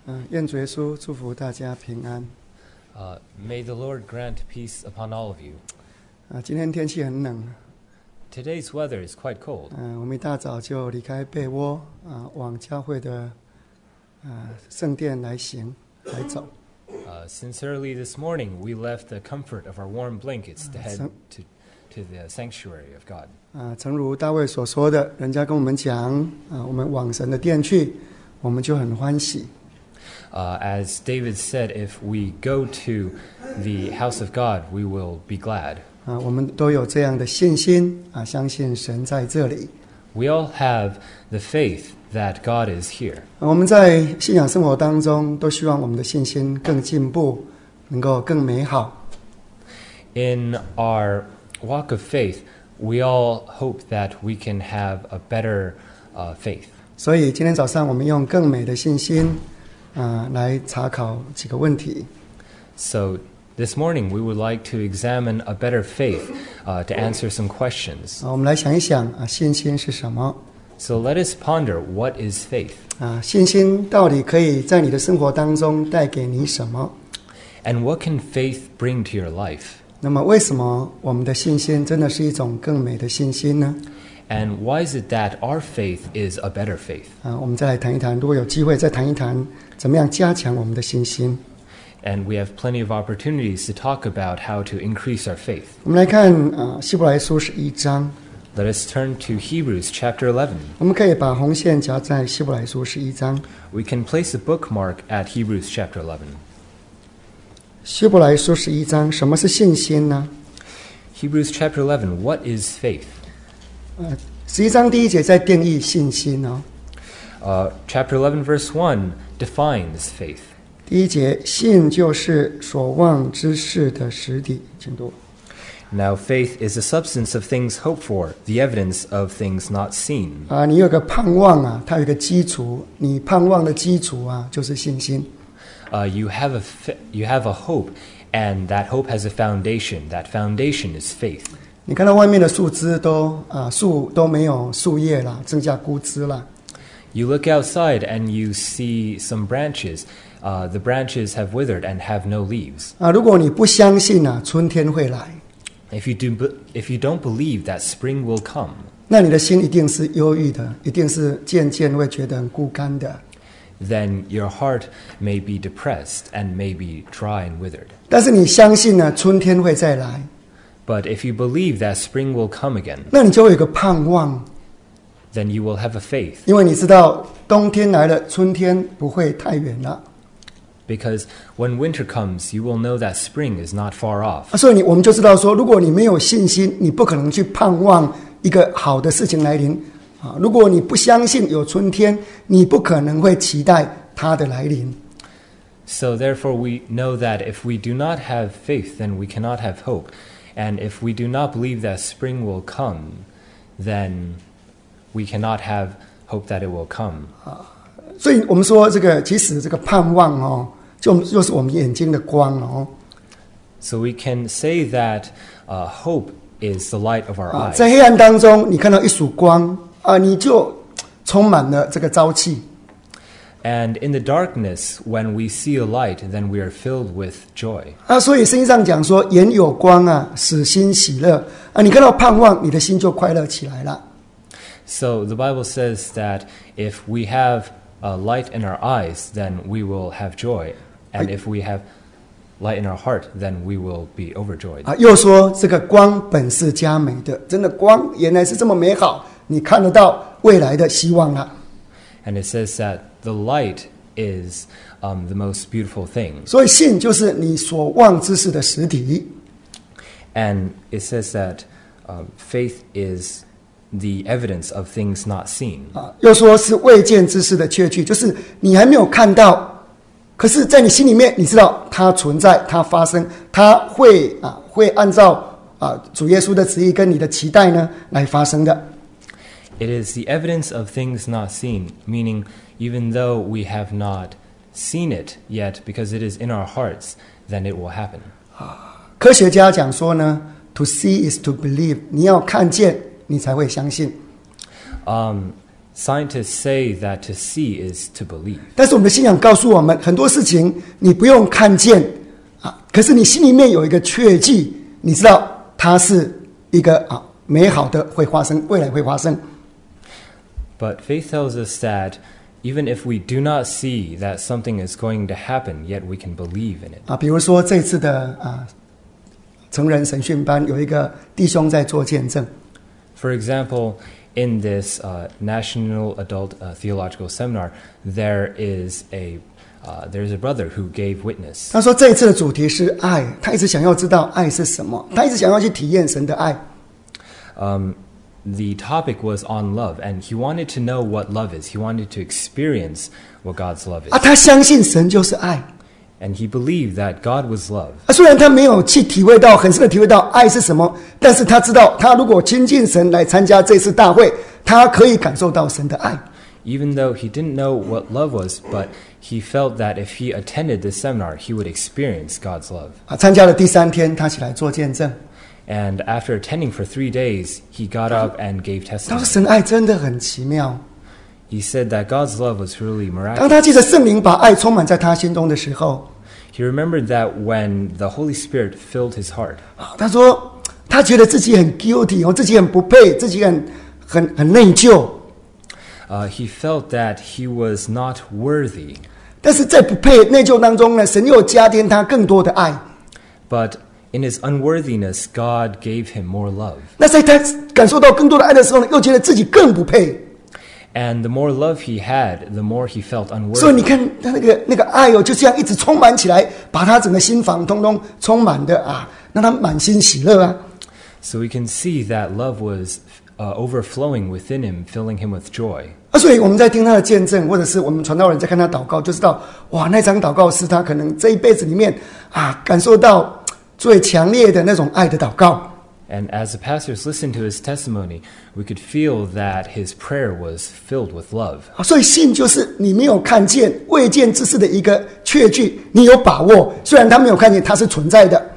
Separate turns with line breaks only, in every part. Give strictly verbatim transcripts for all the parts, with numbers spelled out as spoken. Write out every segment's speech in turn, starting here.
嗯，愿主耶稣祝福大家平安。
Uh, may the Lord grant peace upon all of you.
啊，今天天气很冷，
Today's weather is quite cold.
嗯，我们一大早就离开被窝，啊，往教会的啊圣殿来行来走。
Uh, since early this morning, we left the comfort of our warm blankets to head to, to the sanctuary of God.
啊，诚如大卫所说的，人家跟我们讲，啊，我们往神的殿去，我们就很欢喜。
Uh, as David said, if we go to the house of God, we will be glad.
啊，我们都有这样的信心，啊，相信神在这里。
We all have the faith that God is here.
啊，我们在信仰生活当中，都希望我们的信心更进步，能够更美好。
In our walk of faith, we all hope that we can have a better uh, faith.
所以今天早上我们用更美的信心，啊，来查考几个问题。
So this morning we would like to examine a better faith uh, to answer some questions.
啊，我们来想一想啊，信心是什么？
So let us ponder, what is faith?
啊，信心到底可以在你的生活当中带给你什么？
And what can faith bring to your life?
那么，为什么我们的信心真的是一种更美的信心呢？
And why is it that our faith is a better faith?
啊，我们再来谈一谈，如果有机会再谈一谈，怎么样加强我们的信心。
And we have plenty of opportunities to talk about how to increase our faith.
我们来看啊，希伯来书十一章，
Let us turn to Hebrews chapter eleven.
我们可以把红线夹在希伯来书十一章。
We can place a bookmark at Hebrews chapter eleven.
希伯来书十一章，什么是信心呢？
Hebrews chapter eleven, what is faith?
呃，十一章第一节在定义信心哦。
Uh, chapter eleven verse one defines faith.
第一节，信就是所望之事的实底，请读。
Now faith is the substance of things hoped for, the evidence of things not seen.
啊，你有个盼望啊，它有一个基础，你盼望的基础啊，就是信心。
Uh, you have a fa- you have a hope, and that hope has a foundation. That foundation is faith.
你看到外面的树枝都啊，树都没有树叶啦，剩下枯枝啦。
You look outside and you see some branches. Uh, the branches have withered and have no leaves.
啊，如果你不相信啊，春天会来，
If you do, be- if you don't believe that spring will come,
那你的心一定是忧郁的，一定是渐渐会觉得很枯干的。
then your heart may be depressed and may be dry and withered.
但是你相信呢，春天会再来，
But if you believe that spring will come again,
那你就会有个盼望，
then you will have a faith,
因为你知道冬天来了，春天不会太远了。
because when winter comes, you will know that spring is not far off.
啊，所以你我们就知道说，如果你没有信心，你不可能去盼望一个好的事情来临啊。如果你不相信有春天，你不可能会期待它的来临。
So therefore we know that if we do not have faith, then we cannot have hope. And if we do not believe that spring will come, then we cannot have hope that it will come.
所以我们说，这个其实这个盼望哦，就就是我们眼睛的光哦。
So we can say that uh, hope is the light of our
啊，
eyes.
在黑暗当中，你看到一束光啊，你就充满了这个朝气。
And in the darkness, when we see a light, then we are filled with joy.
啊，所以圣经上讲说，眼有光啊，使心喜乐啊。你看到盼望，你的心就快乐起来了。
So the Bible says that if we have a light in our eyes, then we will have joy. And if we have light in our heart, then we will be overjoyed.
啊，又说这个光本是佳美的，真的光原来是这么美好，你看得到未来的希望了。
And it says that the light is um, the most beautiful thing.
所以信就是你所望之事的实体。
And it says that um, faith is the evidence of things not seen.
啊，又说是未见之事的确据，就是你还没有看到，可是在你心里面，你知道它存在，它发生，它会啊会按照啊主耶稣的旨意跟你的期待呢来发生的。
It is the evidence of things not seen, meaning even though we have not seen it yet, because it is in our hearts, then it will happen.
科学家讲说呢 ，to see is to believe， 你要看见，你才会相信。
Um, Scientists say that to see is to believe.
但是我们的信仰告诉我们，很多事情你不用看见啊，可是你心里面有一个确据，你知道它是一个啊美好的会发生，未来会发生。
But faith tells us that even if we do not see that something is going to happen, yet we can believe in it.
啊，比如说这次的啊成人神训班有一个弟兄在做见证。
For example, in this uh, National Adult uh, Theological Seminar, there is a uh, there's a brother who gave witness.
他说这一次的主题是爱，他一直想要知道爱是什么，他一直想要去体验神的爱。
Um, the topic was on love, and he wanted to know what love is. He wanted to experience what God's love
啊，
is.
他相信神就是爱。
And he believed that God was love.
啊，虽然他没有去体会到很深的体会到爱是什么，但是他知道，他如果亲近神来参加这次大会，他可以感受到神的爱。
Even though he didn't know what love was, but he felt that if he attended this seminar, he would experience God's love.
啊，参加了第三天，他起来做见证。
And after attending for three days, he got up and gave
他说
testimony.
神爱真的很奇妙。
He said that God's love was really
当
miraculous.
他记得圣灵把爱充满在他心中的时候，
He remembered that when the Holy Spirit filled his heart,
啊，他说他觉得自己很 guilty， 哦，自己很不配，自己很很很内疚。
uh, he felt that he was not worthy.
但是在不配内疚当中呢，神又加添他更多的爱。
But in his unworthiness, God gave him more love.
那在他感受到更多的爱的时候呢，又觉得自己更不配。
And the more love he had, the more he felt
所以你
unworthy.
看他那个那个爱哦，就这样一直充满起来，把他整个心房通通充满的啊，让他满心喜乐啊。
So we can see that love was uh, overflowing within him, filling him with joy.
啊，所以我们在听他的见证，或者是我们传道人在看他祷告，就知道哇，那场祷告是他可能这一辈子里面啊，感受到最强烈的那种爱的祷告。
And as the pastors listened to his testimony, we could feel that his prayer was filled with love.
啊，所以信就是你没有看见未见之事的一个确据，你有把握，虽然他没有看见，它是存在的。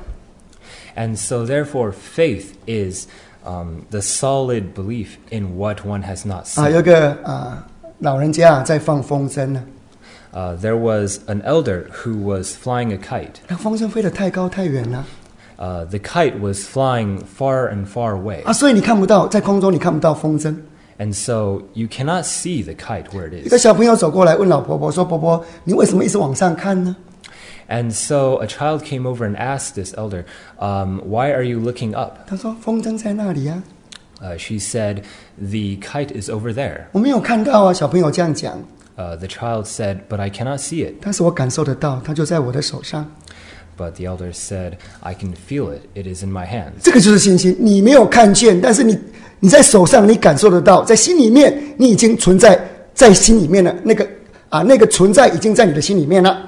And so therefore, faith is um, the solid belief in what one has not
啊，
seen.
有个啊老人家啊在放风筝呢，
Uh, there was an elder who was flying a kite.
那风筝飞得太高太远了
Uh, the kite was flying far and far away.
啊，所以你看不到，在空中你看不到风筝。
And so you cannot see the kite where
一
it
个
is.
小朋友走过来问老婆婆说：“婆婆，你为什么一直往上看呢？”
And so a child came over and asked this elder, um, why are you looking up?
他说：“风筝在那里啊，
Uh, she said, the kite is over there.
我没有看到啊。”小朋友这样讲，
Uh, the child said, but I cannot see it.
但是我感受得到，它就在我的手上。
But the elder said, I can feel it. It is in my hands.
这个就是信心，你没有看见，但是你你在手上，你感受得到，在心里面，你已经存在在心里面了。那个啊，那个存在已经在你的心里面了。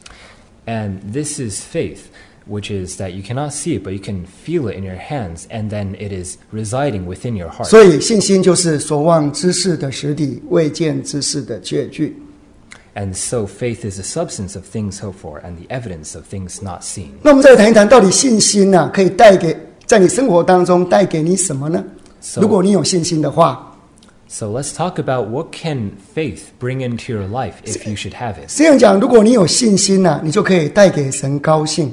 And this is faith, which is that you cannot see it, but you can feel it in your hands, and then it is residing within your heart.
所以信心就是所望之事的实底，未见之事的确据。
And so faith is the substance of things hoped for and the evidence of things not seen.
那我们再来谈一谈，到底信心呢、啊，可以带给在你生活当中带给你什么呢？
So-
如果你有信心的话，
So let's talk about what can faith bring into your life if you should have it.
这样讲，如果你有信心呢、啊，你就可以带给神高兴。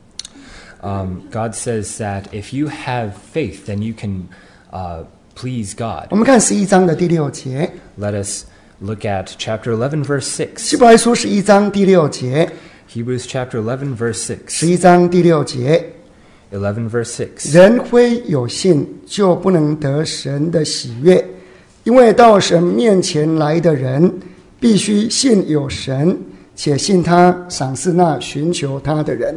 Um, God says that if you have faith, then you can uh, please God.
我们看十一章的第六节，
Let us look at chapter eleven, verse
希
six.
伯来书十一章第六节，
Hebrews chapter eleven, verse
十
six.
一章第六节，
eleven, verse six.
人非有信，就不能得神的喜悦，因为到神面前来的人，必须信有神，且信他赏赐那寻求他的人。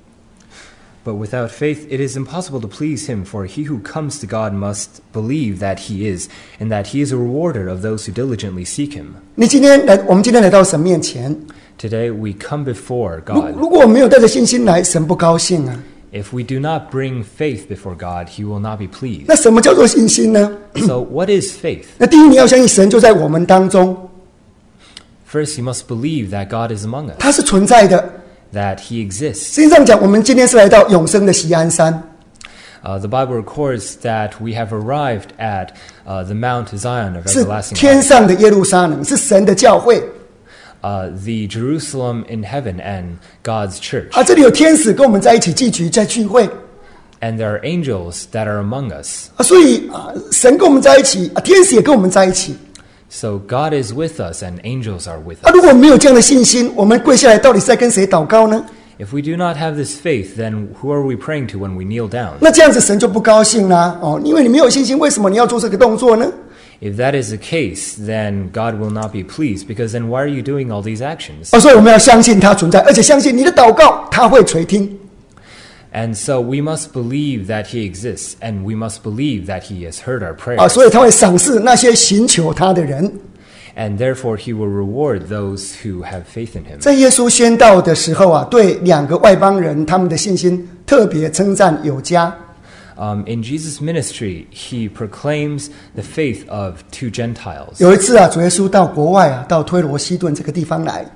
But without faith, it is impossible to please him, for he who comes to God must believe that he is, and that he is a rewarder of those who diligently seek him.
你今天来，我们今天来到神面前，
Today we come before
如
God.
如果我们没有带着信心来，神不高兴啊。
If we do not bring faith before God, he will not be pleased.
那什么叫做信心呢？
So what is faith?
那第一，你要相信神就在我们当中，
First, you must believe that God is among us,
他是存在的。
that he exists.
实际上讲，我们今天是来到永生的锡安山，
Uh, the Bible records that we have arrived at uh, the Mount Zion of
是
everlasting
天
life,
上的耶路撒冷，是神的教会
uh, the Jerusalem in heaven and God's church.
啊！这里有天使跟我们在一起聚集，在聚会
And there are angels that are among us.
啊，所以啊，神跟我们在一起啊，天使也跟我们在一起
So God is with us and angels are with
啊。
us.
如果没有这样的信心，我们跪下来到底是在跟谁祷告呢？
If we do not have this faith, then who are we praying to when we kneel down?
那这样子神就不高兴啦哦，因为你没有信心，为什么你要做这个动作呢？
If that is the case, then God will not be pleased, because then why are you doing all these actions?
啊，所以我们要相信他存在，而且相信你的祷告他会垂听。
And so we must believe that he exists, and we must believe that he has heard our
啊，
prayers.
所以他会赏赐那些寻求他的人。
And therefore he will reward those who have faith in him.
在耶稣宣道的时候啊，对两个外邦人他们的信心特别称赞有加。
Um, in Jesus' ministry, he proclaims the faith of two Gentiles.
有一次啊，主耶稣到国外啊，到推罗西顿这个地方来。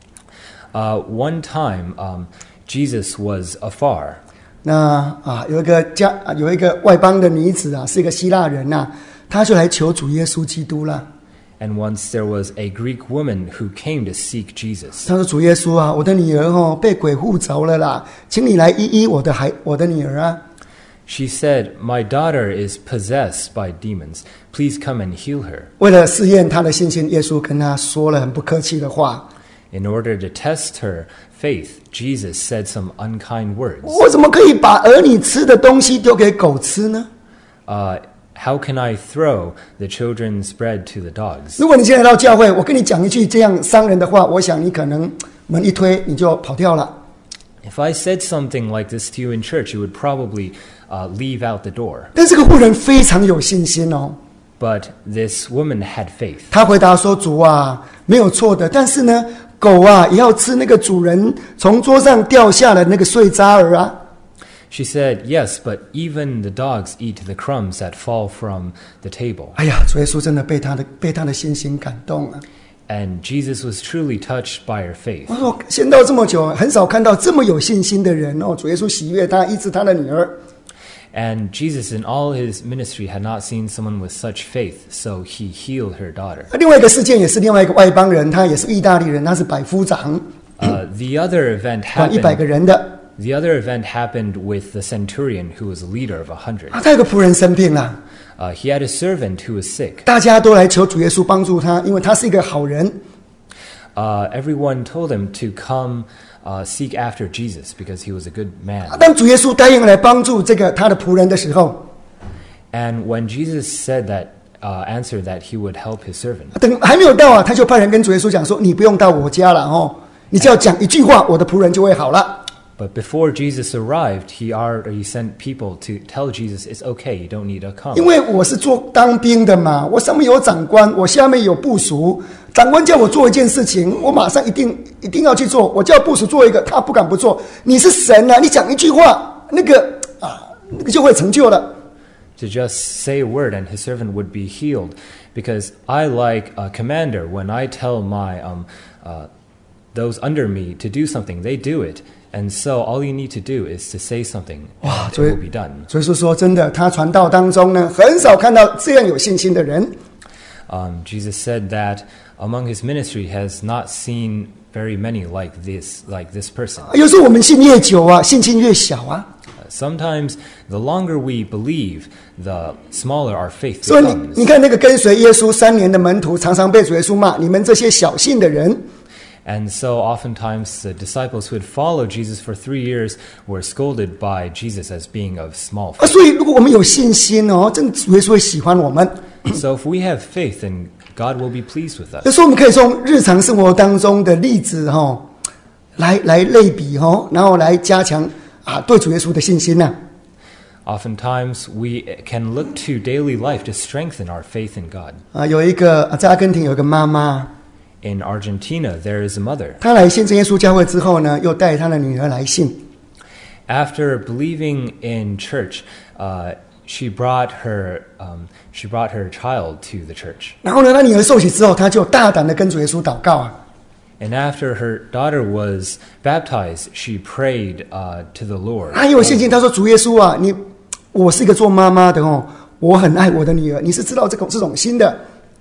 Uh, one time, um, Jesus was afar.
那啊，有一个家啊，有一个外邦的女子啊，是一个希腊人呐、啊，她就来求主耶稣基督了。
And once there was a Greek woman who came to seek Jesus.
她说：“主耶稣啊，我的女儿哦被鬼附着了啦，请你来医医我的孩，我的女儿啊。”
She said, "My daughter is possessed by demons. Please come and heal her."
为了试验她的信心，耶稣跟她说了很不客气的话。
In order to test her faith, Jesus said some unkind words.
我怎么可以把儿女吃的东西丢给狗吃呢？
Uh, how can I throw the children's bread to the dogs?
如果你今天来到教会，我跟你讲一句这样伤人的话，我想你可能门一推你就跑掉了。
If I said something like this to you in church, you would probably uh, leave out the door.
但这个妇人非常有信心哦，
But this woman had faith.
她回答说：“主啊，没有错的，但是呢，狗啊也要吃那个主人从桌上掉下的那个碎渣儿啊。”
She said, "Yes, but even the dogs eat the crumbs that fall from the table."
哎呀，主耶稣真的被他的被他的信心感动了。
And Jesus was truly touched by her faith.
我说先到这么久，很少看到这么有信心的人哦。主耶稣喜悦他，医治他的女儿。
And Jesus, in all his ministry, had not seen someone with such faith, so he healed her daughter.
另外一个事件也是另外一个外邦人，他也是意大利人，他是百夫长，
Uh, the other event
管一百个
happened.
人的。
The other event happened with the centurion, who was a leader of a hundred.
啊，他有个仆人生病了，
Uh, he had a servant who was sick.
大家都来求主耶稣帮助他，因为他是一个好人。
Uh, everyone told him to come uh, seek after Jesus because he was a good man.
当主耶稣答应来帮助这个他的仆人的时候，
And when Jesus said that, uh, answered that he would help his servant,
等还没有到啊，他就派人跟主耶稣讲说：“你不用到我家了哦，你只要讲一句话，我的仆人就会好了。”
but before Jesus arrived, he already sent people to tell Jesus, "It's okay, you don't need to
因
come."
为我是做当兵的嘛，我上面有长官，我下面有部属。长官叫我做一件事情，我马上一定一定要去做。我叫部属做一个，他不敢不做。你是神啊，你讲一句话，那个啊，那个就会成就了。
To just say a word and his servant would be healed, because I, like a commander, when I tell my um, uh, those under me to do something, they do it. And so all you need to do is to say something,
哇，
and it
所以
will be done.
所以说说真的，他传道当中呢，很少看到这样有信心的人。
Um, Jesus said that among his ministry has not seen very many like this, like this person.
有时候我们信越久啊，信心越小啊。
Uh, sometimes the longer we believe, the smaller our faith
所以你
becomes.
你看那个跟随耶稣三年的门徒，常常被主耶稣骂：你们这些小信的人。
And so oftentimes the disciples who had followed Jesus for three years were scolded by Jesus as being of small
啊，
faith.
所以如果我们有信心哦，真的主耶稣会喜欢我们。
So if we have faith, then God will be pleased with
有
us.
时候我们可以从日常生活当中的例子哈、哦，来来类比哈、哦，然后来加强啊对主耶稣的信心呐、
Oftentimes we can look to daily life to strengthen our faith in God.
啊。有一个啊在阿根廷有一个妈妈，
In Argentina, there is a mother.
她来信真耶稣教会之后呢，又带她的女儿来信。
After believing in church, uh, she brought her um, she brought her child to the church.
然后呢，她女儿受洗之后，她就大胆的跟主耶稣祷告啊。
And after her daughter was baptized, she prayed uh, to the Lord.
她很有信心，她说：“主耶稣啊，你我是一个做妈妈的哦，我很爱我的女儿，你是知道这种这种心的。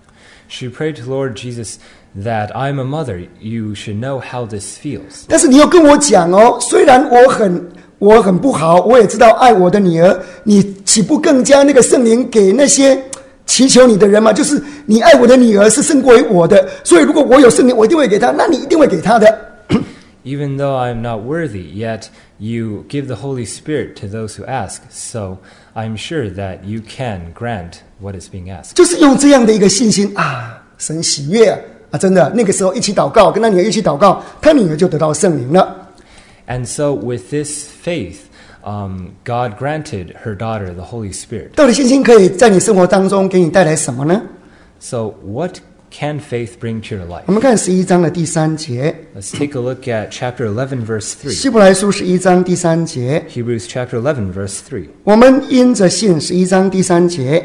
She prayed to Lord Jesus that I'm a mother. You should know how this feels.
但是你又跟我讲哦，虽然我很我很不好，我也知道爱我的女儿，你岂不更加那个圣灵给那些祈求你的人吗？就是你爱我的女儿是胜过于我的，所以如果我有圣灵，我一定会给她，那你一定会给她的。
Even though I'm not worthy, yet you give the Holy Spirit to those who ask. So I'm sure that you can grant what is being asked.
就是用这样的一个信心啊，神喜悦啊，啊真的，那个时候一起祷告，跟他女儿一起祷告，他女儿就得到圣灵了。
And so with this faith, um, God granted her daughter the Holy Spirit.
到底信心可以在你生活当中给你带来什么呢？
So what can faith bring to your life?
我们看十一章的第三节，
Let's take a look at chapter eleven, verse
希
three.
伯来书十一章第三节，
Hebrews chapter eleven, verse three.
我们因着信，十一章第三节，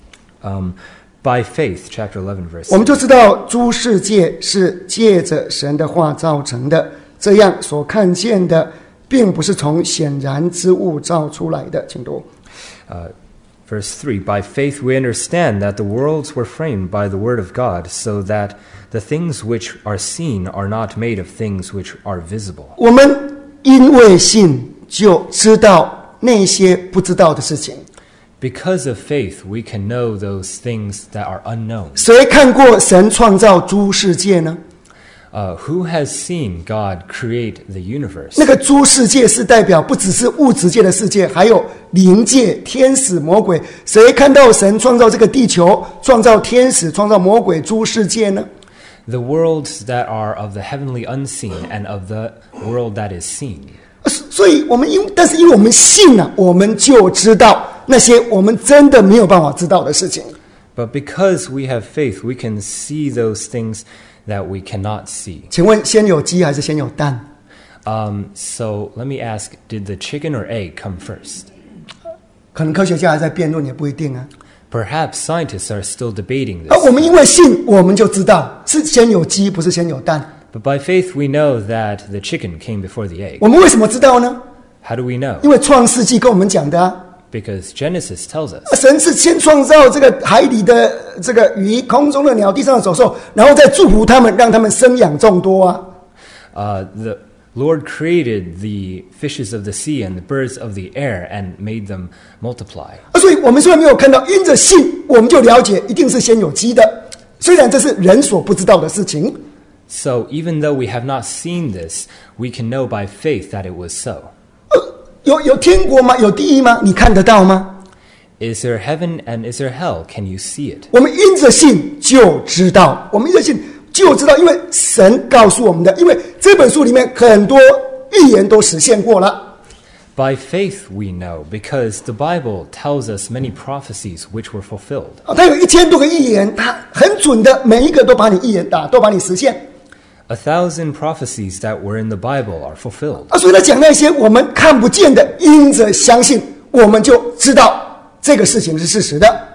Um, by faith, chapter eleven, verse
我
three.
们就知道诸世界是借着神的话造成的，这样所看见的并不是从显然之物造出来的。请读。
Uh, verse three, by faith we understand that the worlds were framed by the word of God, so that the things which are seen are not made of things which are visible.
我们因为信就知道那些不知道的事情。
Because of faith, we can know those things that are unknown.
谁看过神创造诸世界呢？
Uh, who has seen God create the universe?
那个诸世界是代表不只是物质界的世界，还有灵界、天使、魔鬼。谁看到神创造这个地球、创造天使、创造魔鬼诸世界呢？
The worlds that are of the heavenly unseen and of the world that is seen.
所以我们因但是因为我们信了、啊，我们就知道那些我们真的没有办法知道的事情。
But because we have faith, we can see those things that we cannot see.
请问先有鸡还是先有蛋？
Um, so let me ask, did the chicken or egg come first?
可能科学家还在辩论，也不一定啊。
Perhaps scientists are still debating
而
this.
我们因为信，我们就知道是先有鸡，不是先有蛋。
But by faith, we know that the chicken came before the egg.
我们为什么知道呢？
How do we know?
因为创世纪跟我们讲的啊。
Because Genesis tells us
神是先创造这个海里的这个鱼、空中的鸟、地上的走兽，然后再祝福他们，让他们生养众多啊。
uh, the Lord created the fishes of the sea and the birds of the air and made them multiply.
啊，所以我们虽然没有看到，因着信，我们就了解一定是先有鸡的。虽然这是人所不知道的事情。
So even though we have not seen this, we can know by faith that it was so.
呃，有有天国吗？有地狱吗？你看得到吗？
Is there heaven and is there hell? Can you see it?
我们因着信就知道，我们因着信就知道，因为神告诉我们的，因为这本书里面很多预言都实现过了。
By faith we know, because the Bible tells us many prophecies which were fulfilled.
啊，他有一千多个预言，他很准的，每一个都把你预言打，都把你实现。
A thousand prophecies that were in the Bible are fulfilled.
啊，所以他讲那些我们看不见的，因着相信，我们就知道这个事情是事实的。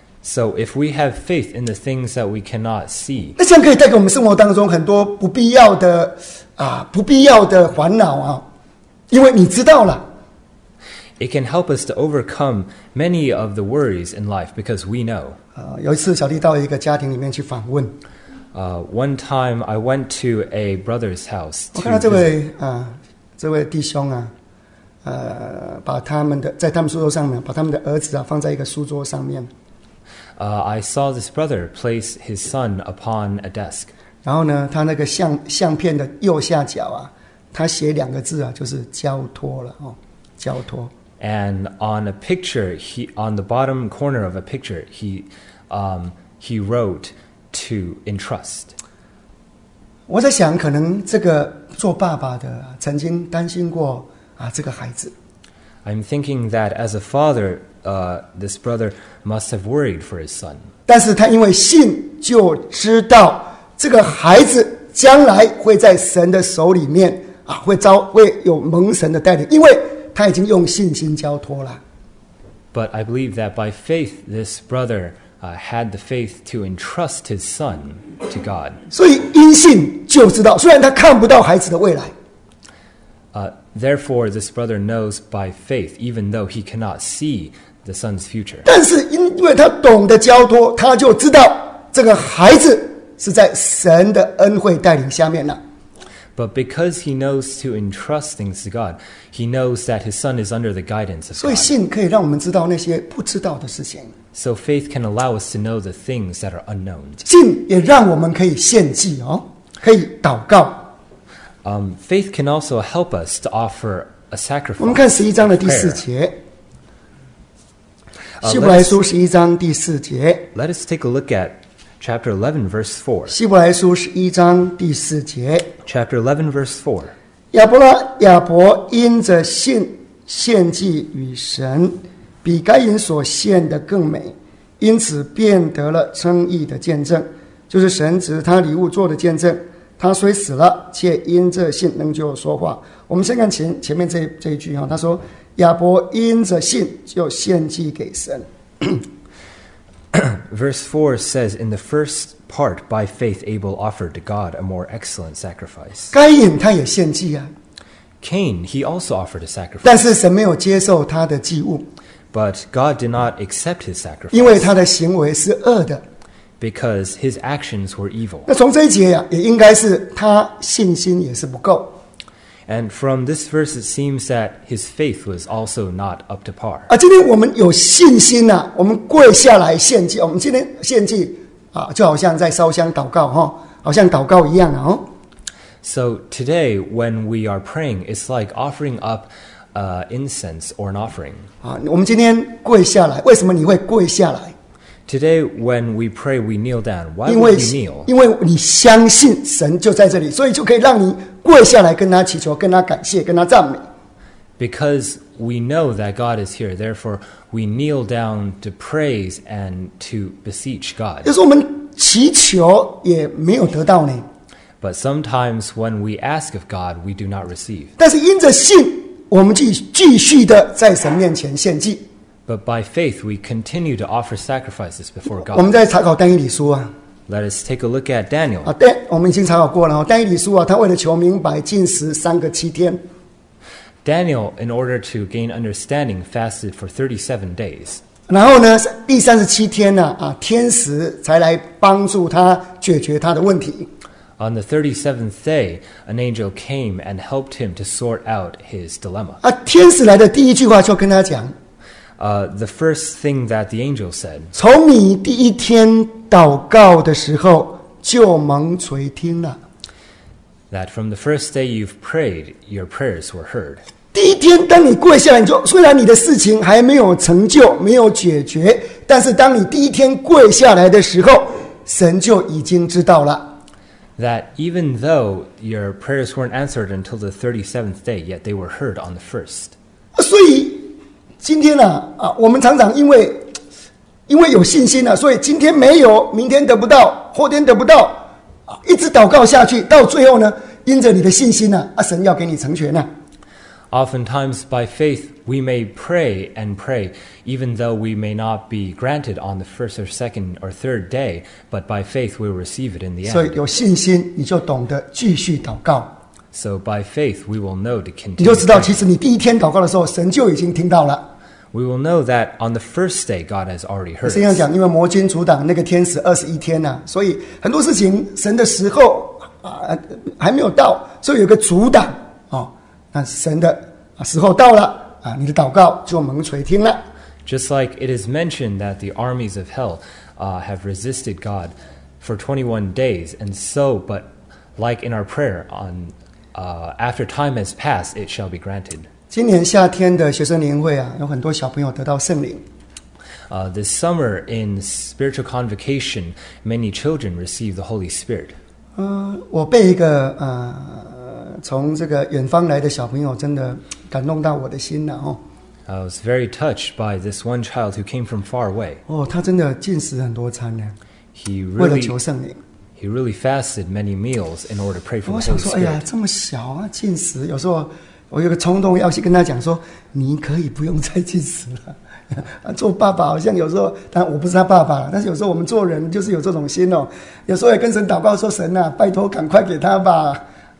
So if we have faith in the things that we cannot see,
那这样可以带给我们生活当中很多不必要的啊，不必要的烦恼啊，因为你知道了。
it can help us to overcome many of the worries in life because we know.
啊，有一次小弟到一个家庭里面去访问，
Uh, one time I went to a brother's house
我
to
看到这
visit.
位啊，这位弟兄啊，呃，把他们的在他们书桌上面，把他们的儿子啊放在一个书桌上面，
Uh, I saw this brother place his son upon a desk.
然后呢，他那个相相片的右下角啊，他写两个字啊，就是交托了哦，交托。
And on a picture, he on the bottom corner of a picture, he um, he wrote to entrust.
我在想，可能这个做爸爸的曾经担心过啊，这个孩子。
I'm thinking that as a father, uh, this brother must have worried for his son.
但是他因为信，就知道这个孩子将来会在神的手里面啊，会遭会有蒙神的带领，因为他已经用信心交托了。
But I believe that by faith, this brother uh, had the faith to entrust his son to God.
所以因信就知道，虽然他看不到孩子的未来，
Uh, Therefore, this brother knows by faith, even though he cannot see the son's future.
但是因为他懂得交托，他就知道这个孩子是在神的恩惠带领下面了。
But because he knows to entrust things to God, he knows that his son is under the guidance of
所以
God.
信可以让我们知道那些不知道的事情，
So faith can allow us to know the things that are unknown.
信也让我们可以献祭哦，可以祷告。
Um, faith can also help us to offer a
我们看
sacrifice.
十一章的第四
prayer.
节，
Uh,
希伯来书十一章第四节，
Let us take a look at chapter eleven, verse four.
希伯来书十一章第四节，
Chapter eleven, verse four.
亚伯拉亚伯因着信献祭与神，比该隐所献的更美，因此便得了称义的见证，就是神指他礼物做的见证。他虽死了，且因这信仍旧说话。我们先看前前面这这一句哈，他说亚伯因着信就献祭给神。
Verse four says, In the first part, by faith Abel offered to God a more excellent sacrifice.
该隐他也献祭啊，
Cain, he also offered a
但
sacrifice.
是神没有接受他的祭物，
But God did not accept his
因为
sacrifice
他的行为是恶的。
because his actions were evil.
那从这一节呀、啊，也应该是他信心也是不够。
And from this verse, it seems that his faith was also not up to par.
啊，今天我们有信心呐、啊，我们跪下来献祭。我们今天献祭啊，就好像在烧香祷告哈，好像祷告一样啊。哦
So today, when we are praying, it's like offering up uh, incense or an offering.
啊，我们今天跪下来，为什么你会跪下来？
Today, when we pray, we kneel down. Why
因
would
为
we kneel?
因为你相信神就在这里，所以就可以让你跪下来跟他祈求，跟他感谢，跟他赞美。
Because we know that God is here. Therefore, we kneel down to praise and to beseech
有
God.
时候我们祈求也没有得到呢，
But sometimes when we ask of God, we do not receive.
但是因着信，我们继继续的在神面前献祭。
But by faith, we continue to offer sacrifices before
我们
God.
在查考但以理书啊。
Let us take a look at Daniel.
啊，但我们已经查考过了哈。但以理书啊，他为了求明白，禁食三个七天。
Daniel, in order to gain understanding, fasted for thirty-seven days.
然后呢，第三十七天呢，啊，天使才来帮助他解决他的问题。
On the thirty-seventh day, an angel came and helped him to sort out his dilemma.
啊，天使来的第一句话就跟他讲：
Uh, the first thing that the angel said,
从你第一天祷告的时候，就蒙垂听了。
that from the first day you've prayed, your prayers were heard.
第一天，当你跪下来，你就虽然你的事情还没有成就、没有解决，但是当你第一天跪下来的时候，神就已经知道了。
That even though your prayers weren't answered until the thirty-seventh day, yet they were heard on the first.
所以今天呢、啊，啊，我们常常因为因为有信心了、啊，所以今天没有，明天得不到，后天得不到，啊，一直祷告下去，到最后呢，因着你的信心呢、啊，啊，神要给你成全呢、啊。
Oftentimes, by faith, we may pray and pray, even though we may not be granted on the first or second or third day, but by faith we'll receive it in the
所以
end.
有信心，你就懂得继续祷告，
So by faith, we will know to
你就
continue
知道，
praying.
其实你第一天祷告的时候，神就已经听到了。
We will know that on the first day, God has already heard
这样
us.
讲，因为魔君阻挡那个天使二十一天呢、啊，所以很多事情神的时候啊还没有到，所以有个阻挡哦。那神的啊时候到了啊，你的祷告就蒙垂听了。
Just like it is mentioned that the armies of hell uh, have resisted God for twenty-one days, and so, but like in our prayer, on uh, after time has passed, it shall be granted.
今年夏天的学生年会啊，有很多小朋友得到圣灵。
Uh, this summer in spiritual convocation, many children receive the Holy Spirit.
呃，我被一个呃从这个远方来的小朋友真的感动到我的心了哦。
I was very touched by this one child who came from far away.
哦，他真的进食很多餐呢，
He
为了
really,
求圣灵。
he really fasted many meals in order to pray for
我
the
想
Holy
说，哎呀，
Spirit.
这么小啊，进食。有时候我有个冲动要去跟他讲说，你可以不用再进食了。啊，做爸爸好像有时候，当然我不是他爸爸，但是有时候我们做人就是有这种心哦。有时候也跟神祷告说，神啊，拜托赶快给他吧。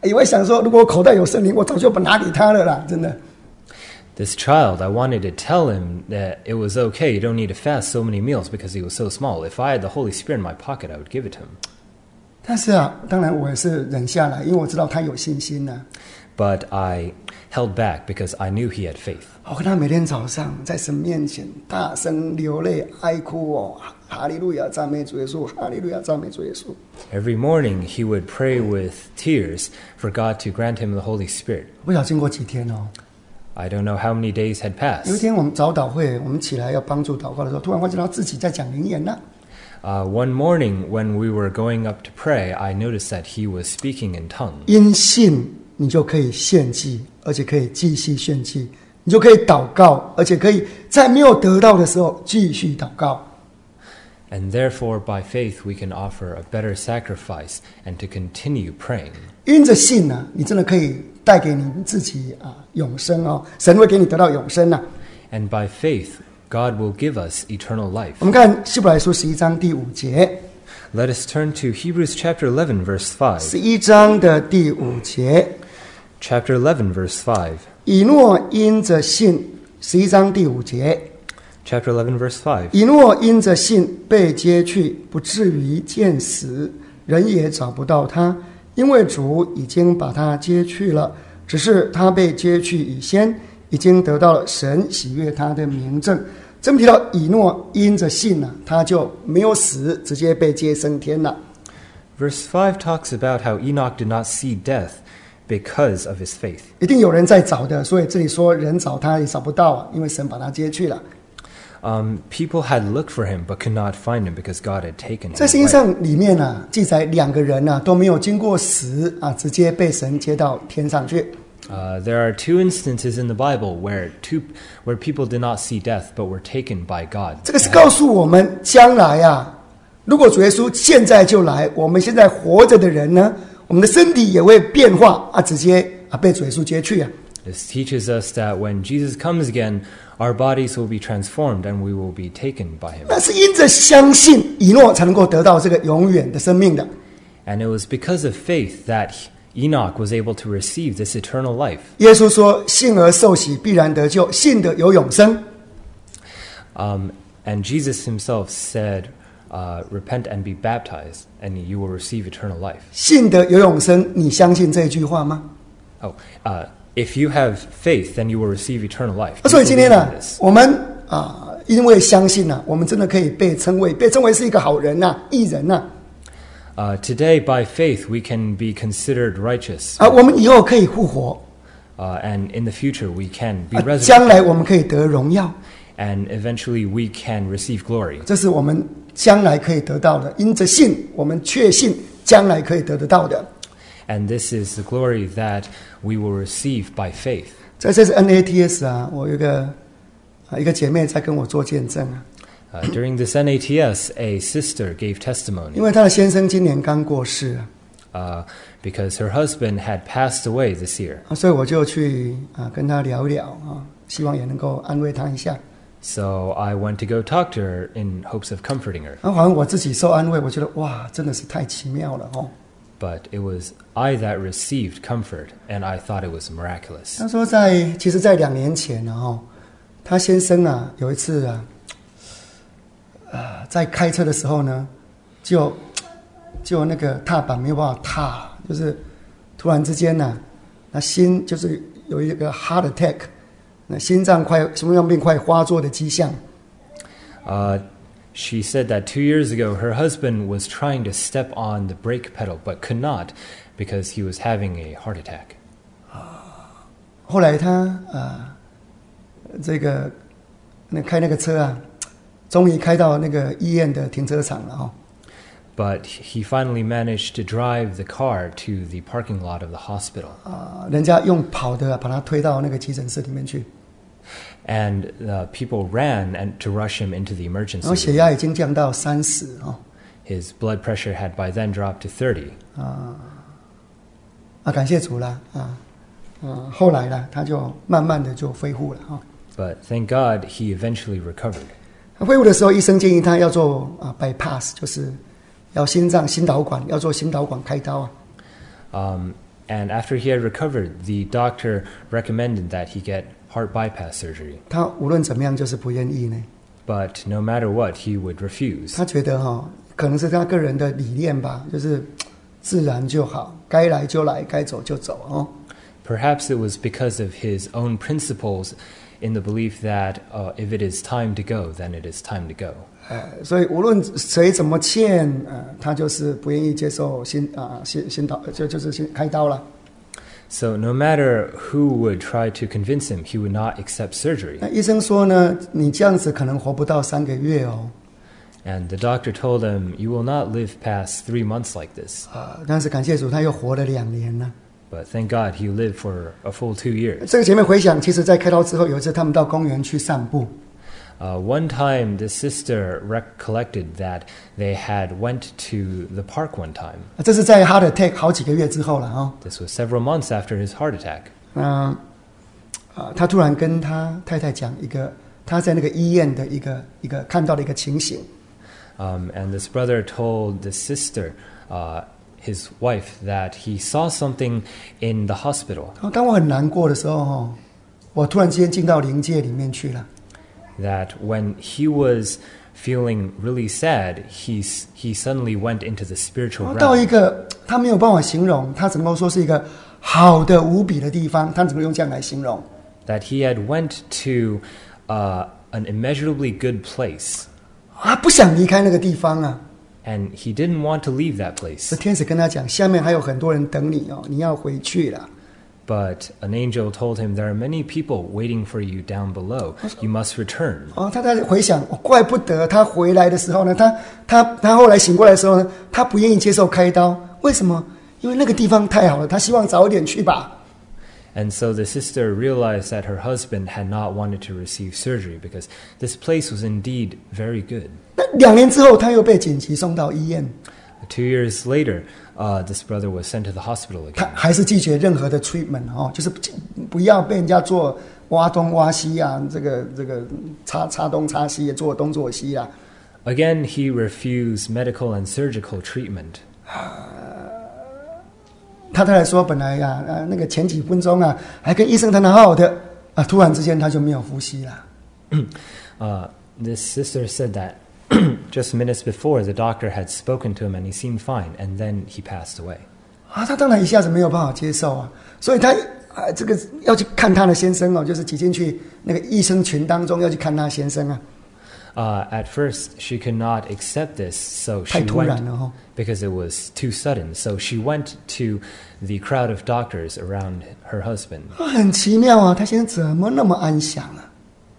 以为想说，如果我口袋有圣灵，我早就把拿给他了啦，真的。
This child, I wanted to tell him that it was okay, you don't need to fast so many meals because he was so small. If I had the Holy Spirit in my pocket, I would give it to him.
但是啊，当然我也是忍下来，因为我知道他有信心呐、啊。
But I held back because I knew he had faith.
我跟他每天早上在神面前大声流泪哀哭哦，哈利路亚赞美主耶稣，哈利路亚赞美主耶稣。
Every morning he would pray with tears for God to grant him the Holy Spirit.
不晓得经过几天哦。
I don't know how many days had passed.
有一天我们早祷会，我们起来要帮助祷告的时候，突然发现到自己在讲灵言了。
Uh, one morning when we were going up to pray, I noticed that he was speaking in tongues.
因信你就可以献祭，而且可以继续献祭，你就可以祷告，而且可以在没有得到的时候继续祷告。
And therefore, by faith, we can offer a better sacrifice and to continue praying.
因着信呢、啊，你真的可以带给你自己啊永生哦，神会给你得到永生呐、啊。
And by faith, God will give us eternal life.
我们看希伯来书十一章第五节。
Let us turn to Hebrews chapter eleven, verse five.
十一章的第五节。
Chapter eleven, verse five.
以诺因着信，十一章第五节。
Chapter eleven, verse five.
以诺因着信被接去，不至于见死，人也找不到他，因为主已经把他接去了。只是他被接去以先，已经得到了神喜悦他的明证。这么提到以诺因着信呢、啊，他就没有死，直接被接升天了。
Verse five talks about how Enoch did not see death because of his faith.
一定有人在找的，所以这里说人找他也找不到啊，因为神把他接去了。
Um, people had looked for him but could not find him because God had taken him
在圣经上里面啊，记载两个人啊都没有经过死啊，直接被神接到天上去。
Uh, there are two instances in the Bible where two where people did not see death but were taken by God.
这个是告诉我们，将来啊，如果主耶稣现在就来，我们现在活着的人呢，我们的身体也会变化啊，直接啊被主耶稣接去啊。
This teaches us that when Jesus comes again, our bodies will be transformed and we will be taken by him.
那是因着相信以诺才能够得到这个永远的生命的。
And it was because of faith that Enoch was able to receive this eternal life.
耶稣说：“信而受洗，必然得救；信的有永生。”
Um, and Jesus himself said, uh, "Repent and be baptized, and you will receive eternal life."
信的有永生，你相信这句话吗？
Oh, uh, if you have faith, then you will receive eternal life.
所以今天呢，我们啊，因为相信呢、啊，我们真的可以被称为被称为是一个好人呐、啊、义人呐、啊。
Uh, today, by faith, we can be considered righteous.
啊，我们以后可以复活。
Uh, and in the future, we can be
啊，
resurrected.
将来我们可以得荣耀。
And eventually, we can receive glory.
这是我们将来可以得到的。因着信，我们确信将来可以得得到的。
And this is the glory that we will receive by faith.
在这次 N A T S 啊，我有一个啊一个姐妹在跟我做见证啊。
Uh, during this N A T S, a sister gave testimony.
因为她的先生今年刚过世
啊。Uh, because her husband had passed away this year.
啊，所以我就去啊跟她聊聊啊，希望也能够安慰她一下。
So I went to go talk to her in hopes of comforting her.
啊，好像我自己受安慰，我觉得哇，真的是太奇妙了哦。
But it was I that received comfort, and I thought it was miraculous.
她说在，其实在两年前呢，哦，她先生啊有一次啊，啊在开车的时候呢，就就那个踏板没有办法踏，就是突然之间呢、啊，那心就是有一个 heart attack， 那心脏快心脏病快发作的迹象。
Uh, she said that two years ago her husband was trying to step on the brake pedal but could not because he was having a heart attack.
后来他啊，这个那开那个车啊，终于开到那个医院的停车场了哦。
But he finally managed to drive the car to the parking lot of the hospital.
啊，人家用跑的把他推到那个急诊室里面去。
And uh, people ran and to rush him into the
然后
emergency
血
room.
压已经降到三十哦。
His blood pressure had by then dropped to thirty.
啊啊，感谢主啦啊啊！后来呢，他就慢慢的就恢复了啊。
But thank God he eventually recovered.
恢复的时候，医生建议他要做啊 bypass， 就是要心脏心导管要做心导管开刀啊。
Um, And after he had recovered, the doctor recommended that he get heart bypass surgery.
他无论怎么样就是不愿意呢。
But no matter what, he would refuse.
他觉得哈、哦，可能是他个人的理念吧，就是自然就好，该来就来，该走就走哦。
Perhaps it was because of his own principles in the belief that uh, if it is time to go, then it is time to go.
呃，所以无论谁怎么劝，呃，他就是不愿意接受心啊心心刀，就就是心开刀了。
So no matter who would try to convince him, he would not accept surgery.
那医生说呢，你这样子可能活不到三个月哦。
And the doctor told him, you will not live past three months like this.
啊、呃，但是感谢主，他又活了两年了。
But thank God he lived for a full two years.
这个姐妹回想，其实在开刀之后，有一次他们到公园去散步。
Uh, one time, the sister recollected that they had went to the park one time.
这是在 heart attack 好几个月之后了哦。
This was several months after his heart attack.
那啊、呃，他突然跟他太太讲一个他在那个医院的一个一个看到的一个情形。
Um, and this brother told the sister, uh, his wife, that he saw something in the hospital.
当我很难过的时候，哈，我突然之间进到灵界里面去了。
That when he was feeling really sad, he he suddenly went into the spiritual
到一
realm.
个他没有办法形容，他只能够说是一个好的无比的地方，他只能用这样来形容。
That he had went to uh, an immeasurably good place.
他不想离开那个地方啊。
And he didn't want to leave that place.
这天使跟他讲，下面还有很多人等你哦，你要回去了。
But an angel told him, there are many people waiting for you down below. You must return.
哦，他在回想，哦，怪不得他回来的时候呢，他他他后来醒过来的时候呢，他不愿意接受开刀，为什么？因为那个地方太好了，他希望早一点去吧。
And so the sister realized that her husband had not wanted to receive surgery because this place was indeed very good.
那两年之后，他又被紧急送到医院。
Two years later, uh, this brother was sent to the hospital
他
again.
还是拒绝任何的 treatment 哦，就是不要被人家做挖东挖西啊，这个这个擦擦东擦西，做东做西啊。
Again, he refused medical and surgical treatment.
他太太说，本来呀、啊，呃，那个前几分钟啊，还跟医生谈得好好的，啊，突然之间他就没有呼吸了。
uh, this sister said that just minutes before, the doctor had spoken to him and he seemed fine, and then he passed away.
啊，他当然一下子没有办法接受啊，所以他啊，这个要去看他的先生哦，就是挤进去那个医生群当中要去看他先生啊。
Uh, at first, she could not accept this, so
太
she
突然
went
了哦。
because it was too sudden. So she went to the crowd of doctors around her husband.
啊，很奇妙啊，他先生怎么那么安详啊？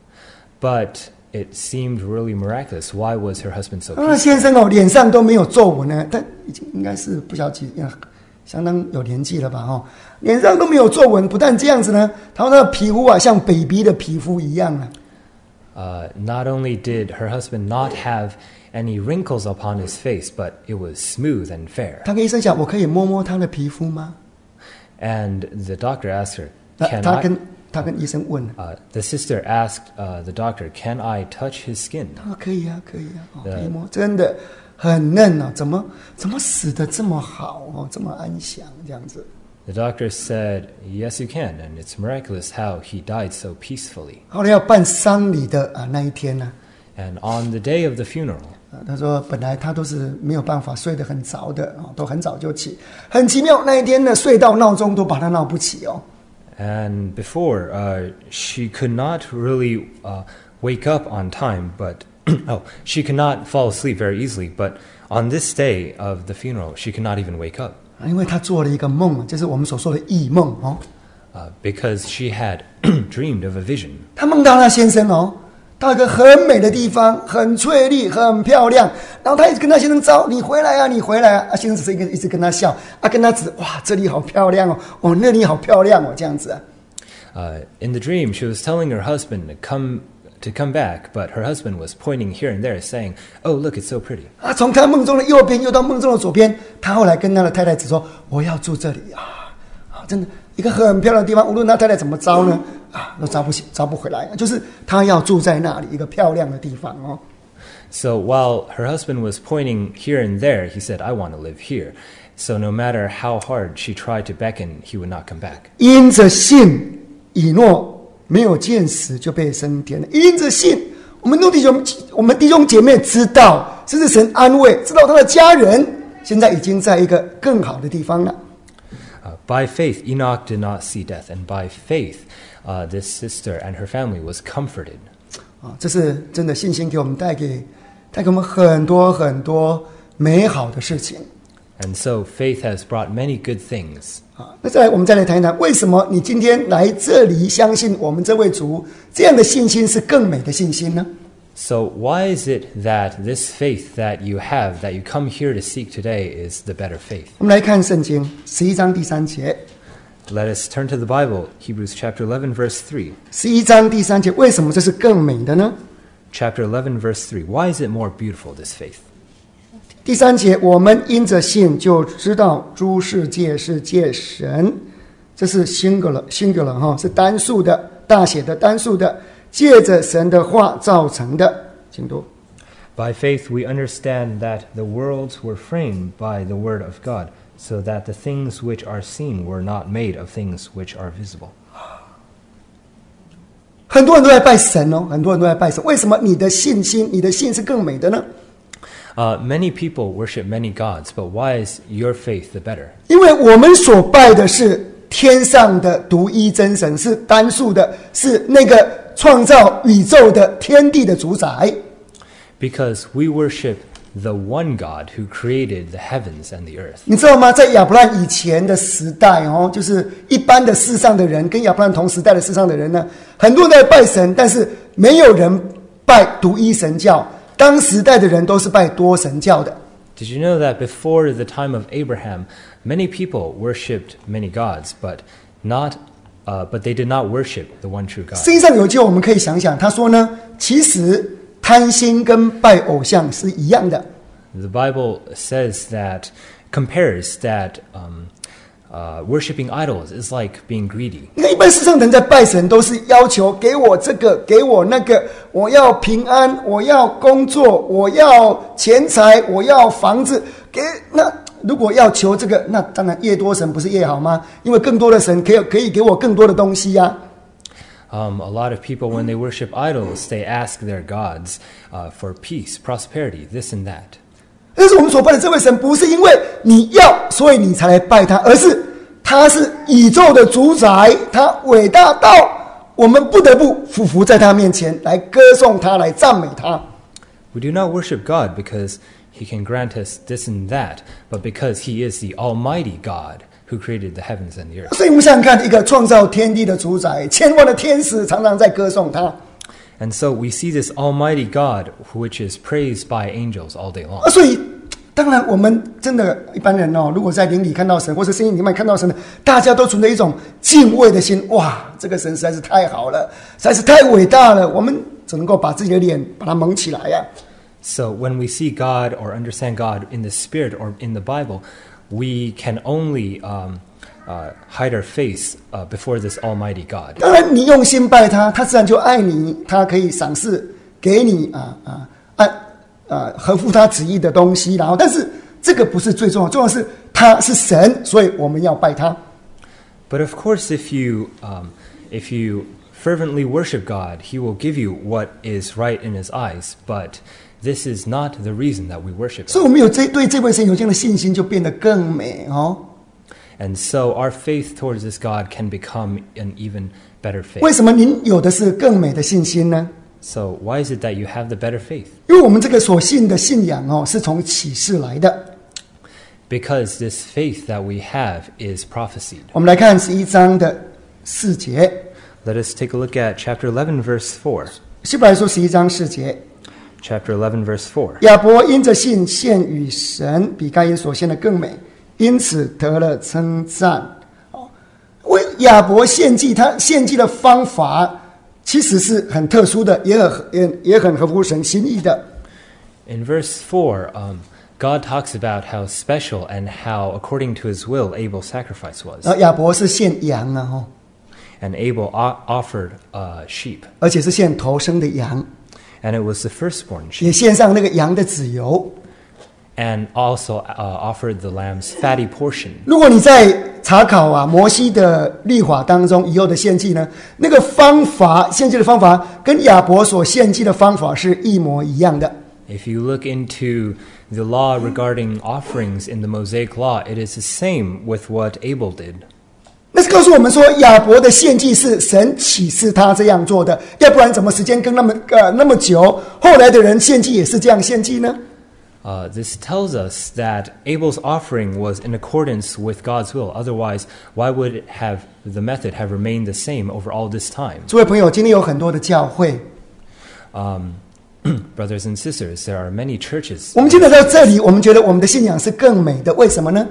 But it seemed really miraculous. Why was her husband so
那
peaceful?
先生哦，脸上都没有皱纹呢，但已经应该是不晓得几，相当有年纪了吧？哦，脸上都没有皱纹，不但这样子呢，他说他的皮肤啊，像 baby 的皮肤一样啊。
Uh, not only did her husband not have any wrinkles upon his face, but it was smooth and fair.
他跟医生讲：“我可以摸摸他的皮肤吗
And the doctor asked her,
那
can
他
I...
跟他跟医生问，
Uh, the sister asked uh, the doctor, can I touch his skin?
他说：“可以啊，可以啊，哦、
对
可以摸，真的很嫩哦，怎么怎么死的这么好哦，这么安详这样子。”
The doctor said, yes, you can, and it's miraculous how he died so peacefully.
后来要办丧礼的啊那一天呢、
And on the day of the funeral,
啊，他说本来他都是没有办法睡得很早的哦，都很早就起，很奇妙，那一天呢睡到闹钟都把他闹不起哦。
and before, uh, she could not really uh, wake up on time, but oh, she could not fall asleep very easily. But on this day of the funeral, she could not even wake up
因为他做了一个梦，就是我们所说的异梦哦。
uh, because she had dreamed of a vision.
他梦到他先生哦，到一个很美的地方，很翠绿，很漂亮。然后他一直跟他先生招：“你回来啊，你回来啊！”啊，先生只是一个一直跟他笑，啊，跟他指：“哇，这里好漂亮哦，哦，那里好漂亮哦，这样子啊。”
Uh, in the dream, she was telling her husband to come to come back, but her husband was pointing here and there, saying, "Oh, look, it's so pretty."
啊，从他梦中的右边又到梦中的左边，他后来跟他的太太指说：“我要住这里啊！”啊，真的一个很漂亮的地方，无论他太太怎么招呢，啊，都招不起，招不回来。就是他要住在那里，一个漂亮的地方哦。
So while her husband was pointing here and there, he said, "I want to live here." So no matter how hard she tried to beckon, he would not come back.
因着信，以诺没有见死就被升天了。因着信，我们弟兄我们弟兄姐妹知道，这是神安慰，知道他的家人现在已经在一个更好的地方了。
Uh, by faith, Enoch did not see death, and by faith, uh, this sister and her family was comforted.
啊，这是真的信心给我们带给带给我们很多很多美好的事情。
And so faith has brought many good things.
啊，那再来我们再来谈一谈，为什么你今天来这里相信我们这位主，这样的信心是更美的信心呢？
So why is it that this faith that you have, that you come here to seek today, is the better faith?
我们来看圣经十一章第三节。
Let us turn to the Bible, Hebrews chapter eleven, verse three.
十一章第三节，为什么这是更美的呢？
Chapter eleven, verse three. Why is it more beautiful, this faith?
第三节，我们因着信就知道诸世界是借神，这是 singular singular 哈，是单数的，大写的单数的，借着神的话造成的。请读。
By faith we understand that the worlds were framed by the word of God, so that the things which are seen were not made of things which are visible.
很多人都在拜神哦，很多人都在拜神。为什么你的信心、你的信是更美的呢？
Uh, many people worship many gods, but why is your faith the better?
因为我们所拜的是天上的独一真神，是单数的，是那个创造宇宙的天地的主宰。
Because we worship the one God who created the heavens and the earth.
你知道吗？在亚伯兰以前的时代哦，就是一般的世上的人，跟亚伯兰同时代的世上的人呢，很多人在拜神，但是没有人拜独一神教。当时代的人都是拜多神教的。
Did you know that before the time of Abraham, many people worshipped many gods, but not, uh, but they did not worship the one true God?
圣经上有句我们可以想想，他说呢，其实贪心跟拜偶像是一样的。
The Bible says that, compares that um, uh, worshipping idols is like being greedy.
你看，一般世上人在拜神都是要求给我这个，给我那个，我要平安，我要工作，我要钱财，我要房子。给那如果要求这个，那当然越多神不是越好吗？因为更多的神可以可以给我更多的东西呀、啊。
Um, a lot of people, when they worship idols, they ask their gods uh, for peace, prosperity, this and that.
但是我们所拜的这位神，不是因为你要，所以你才来拜他，而是他是宇宙的主宰，他伟大到我们不得不俯伏在他面前，来歌颂他，来赞美他。
We do not worship God because He can grant us this and that, but because He is the Almighty God who created the heavens and the earth.
所以我们想想看，一个创造天地的主宰，千万的天使常常在歌颂他。
And so we see this Almighty God, which is praised by angels all day long.
所以，当然我们真的一般人哦，如果在灵里看到神，或者圣经里面看到神的，大家都存着一种敬畏的心。哇，这个神实在是太好了，实在是太伟大了，我们只能够把自己的脸把它蒙起来呀、啊。
So when we see God or understand God in the Spirit or in the Bible, we can only um, uh, hide our face uh, before this Almighty God.
当然，你用心拜他，他自然就爱你，他可以赏赐给你啊啊按啊合乎他旨意的东西。然后，但是这个不是最重要，重要的是他是神，所以我们要拜他。
But of course, if you um, if you fervently worship God, He will give you what is right in His eyes. But this is not the reason that we worship
所以，
God.
我们有这对这位神有这样的信心，就变得更美哦。
And so our faith towards this God can become an even better faith.
为什么您有的是更美的信心呢？
So why is it that you have the better faith?
因为我们这个所信的信仰哦，是从启示来的。
Because this faith that we have is prophesied.
我们来看十一章的四节，
Let us take a look at chapter eleven, verse four.
希伯来书十一章四节。
Chapter eleven, verse four.
亚伯因着信献与神，比该隐所献的更美，因此得了称赞。为亚伯献祭，他献祭的方法其实是很特殊的，也很也也很合乎神心意的。
In verse four, um, God talks about how special and how, according to His will, Abel's sacrifice was.
然后亚伯是献羊啊，吼，
And Abel o- offered uh, sheep,
而且是献头生的羊，
and it was the firstborn sheep.
也献上那个羊的脂油。
and also uh, offered the lamb's fatty portion.
如果你在查考啊摩西的律法当中以后的献祭呢，那个方法献祭的方法跟亚伯所献祭的方法是一模一样的。
If you look into the law regarding offerings in the Mosaic law, it is the same with what Abel did.
那是告诉我们说，亚伯的献祭是神启示他这样做的，要不然怎么时间跟那么呃那么久，后来的人献祭也是这样献祭呢？
Uh, this tells us that Abel's offering was in accordance with God's will. Otherwise, why would it have the method have remained the same over all this time?
诸位朋友，今天有很多的教会，
Um, brothers and sisters, there are many churches.
我们今天来到这里，我们觉得我们的信仰是更美的，为什么呢？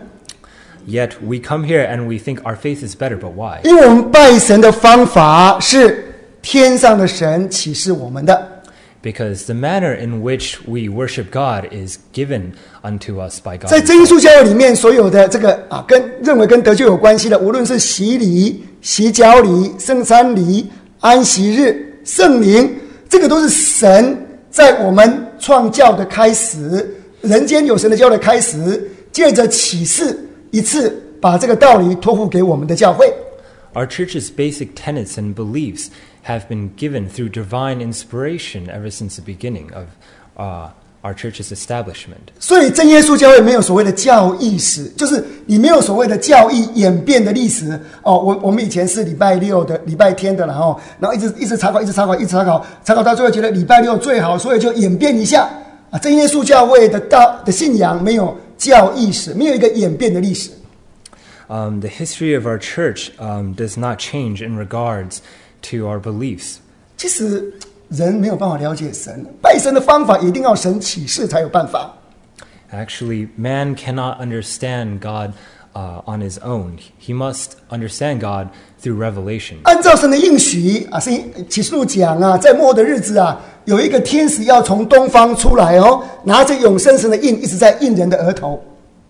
Yet we come here and we think our faith is better, but why?
因为我们拜神的方法是天上的神启示我们的。
Because the manner in which we worship God is given unto us by God.
在真耶稣教会里面，所有的这个啊，跟认为跟得救有关系的，无论是洗礼、洗脚礼、圣餐礼、安息日、圣灵，这个都是神在我们创教的开始，人间有神的教的开始，借着启示一次把这个道理托付给我们的教会。
Our church's basic tenets and beliefs have been given through divine inspiration ever since the beginning of uh, our church's establishment.
所以真耶稣教会没有所谓的教义史，就是你没有所谓的教义演变的历史哦。我我们以前是礼拜六的、礼拜天的，然后然后一直一直查考、一直查考、一直查考，查考到最后觉得礼拜六最好，所以就演变一下啊。真耶稣教会的道的信仰没有教义史，没有一个演变的历史。
Um, the history of our church um, does not change in regards to our beliefs.
其实人没有办法了解神，拜神的方法一定要神启示才有办法。
Actually, man cannot understand God uh, on his own. He must understand God through revelation.
按照神的应许啊，圣经启示录讲啊，在末后的日子啊，有一个天使要从东方出来哦，拿着永生神的印，一直在印人的额头。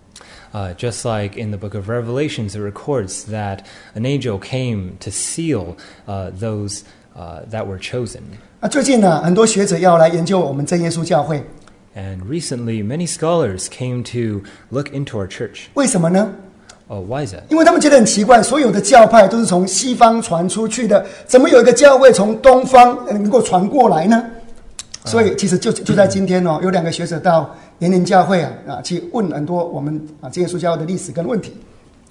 Uh, just like in the book of Revelations, it records that an angel came to seal uh, those uh, that were chosen.
啊，最近呢、啊，很多学者要来研究我们真耶稣教会，
And recently, many scholars came to look into our church.
为什么呢？
Oh, why is that?
因为他们觉得很奇怪，所有的教派都是从西方传出去的，怎么有一个教会从东方能够传过来呢？所以其实就就在今天哦，有两个学者到延宁教会啊啊去问很多我们啊真耶稣教会的历史跟问题。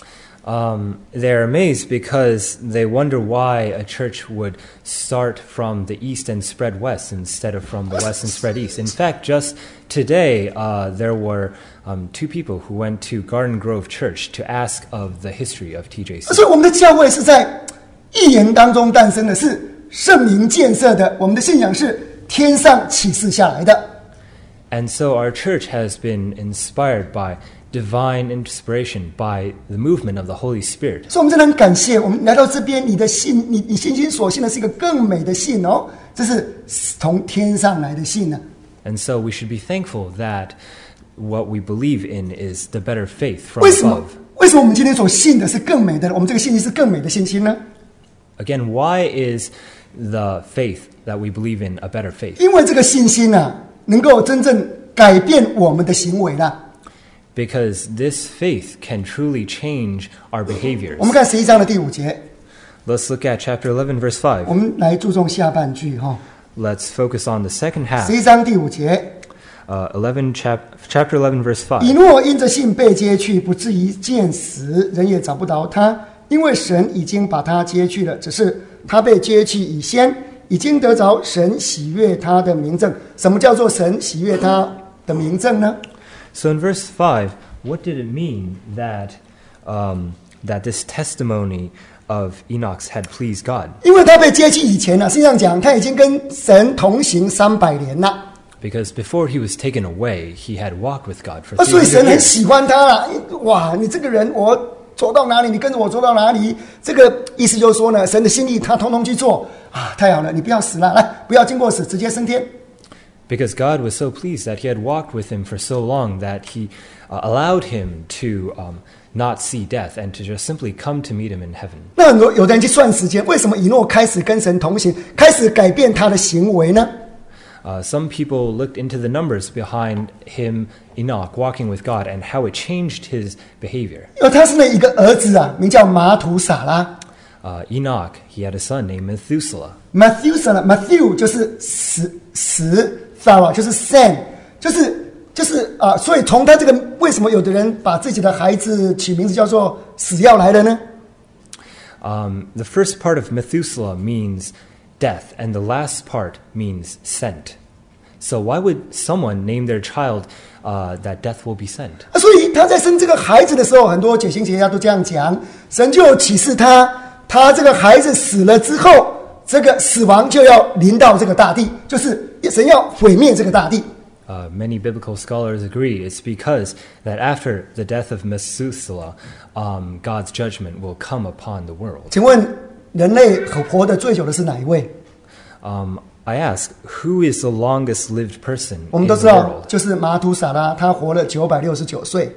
Um, they're amazed because they wonder why a church would start from the east and spread west instead of from the west and spread east. In fact, just today, uh, there were um, two people who went to Garden Grove Church to ask of the history of T J C.
所以我们的教会是在预言当中诞生的，是圣灵建设的。我们的信仰是天上启示下来的。
And so our church has been inspired by divine inspiration, by the movement of the Holy Spirit.
所以我们真的很感谢，我们来到这边，你的信，你你信心所信的是一个更美的信哦，这是从天上来的信呢、啊。
And so we should be thankful that what we believe in is the better faith from
为什么
above.
为什么我们今天所信的是更美的？我们这个信心是更美的信心呢？
Again, why is the faith that we believe in a better faith?
因为这个信心啊，能够真正改变我们的行为啦。
Because this faith can truly change our behaviors.
我们看十一章的第五节，
Let's look at chapter eleven, verse five.
我们来注重下半句哈、哦。
Let's focus on the second
十
half.
一章第五节，
Uh, eleven chap- chapter eleven, verse
以
five.
诺因着信被接去，不至于见死，人也找不着他，因为神已经把他接去了。只是他被接去以先，已经得着神喜悦他的名证。什么叫做神喜悦他的名证呢？
So in verse five, what did it mean that um, that this testimony of Enoch's had pleased God?
因为他被接去以前呢、啊，实际上讲他已经跟神同行三百年了。
Because before he was taken away, he had walked with God for
啊，所以
three
神
hundred
很
years.
喜欢他啊！哇，你这个人，我走到哪里，你跟着我走到哪里。这个意思就是说呢，神的心意他通通去做啊！太好了，你不要死了，来，不要经过死，直接升天。
Because God was so pleased that he had walked with him for so long that he uh, allowed him to um, not see death and to just simply come to meet him in heaven.
那很多有的人去算时间，为什么以诺开始跟神同行，开始改变他的行为呢？
Uh, some people looked into the numbers behind him, Enoch, walking with God, and how it changed his behavior.
因为他是那一个儿子啊，名叫马土撒拉。
Uh, Enoch, he had a son named Methuselah.
Methuselah, Matthew 就是死死 Sarah 就是 Sam， 就是就是啊、呃，所以从他这个为什么有的人把自己的孩子取名字叫做死要来了呢？
Um, the first part of Methuselah means death, and the last part means sent. So why would someone name their child uh, that death will be sent?
所以他在生这个孩子的时候，很多解经学家都这样讲，神就启示他，他这个孩子死了之后，这个死亡就要临到这个大地，就是神要毁灭这个大地。
Uh, many biblical scholars agree it's because that after the death of Methuselah, um, God's judgment will come upon the world.
请问人类活得最久的是哪一位？
Um, I ask, who is the longest lived person
我们
in
都
the
知道，
world?
就是马土撒拉，他活了九百六十九岁。